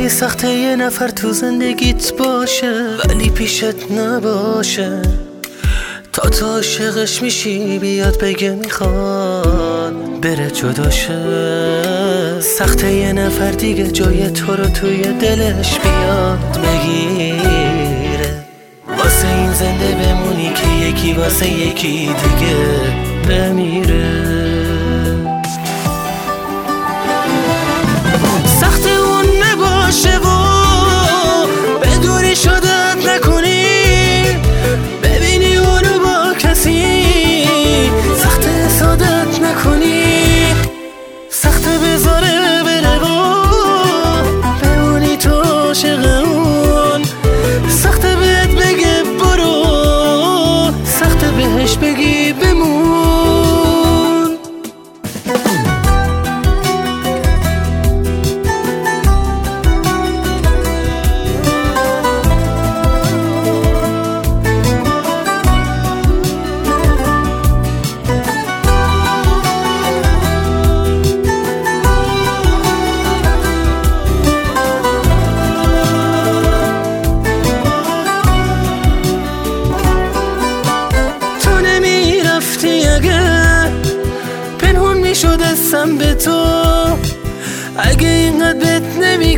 خیلی سخته یه نفر تو زندگیت باشه ولی پیشت نباشه، تا تو عاشقش میشی بیاد بگه میخواد بره جداشه. سخته یه نفر دیگه جای تو رو توی دلش بیاد بگیره، واسه این زنده بمونی که یکی واسه یکی دیگه بمیره. سخته اون نباشه و بدونی شدت نکنی، ببینی اونو با کسی، سخته سادت نکنی، سخته بذاره بره و بمونی تو عاشق اون، سخته بهت بگه برو، سخته بهش بگی بمون. پنهون میشد دستم به تو، اگه اینقدر بهت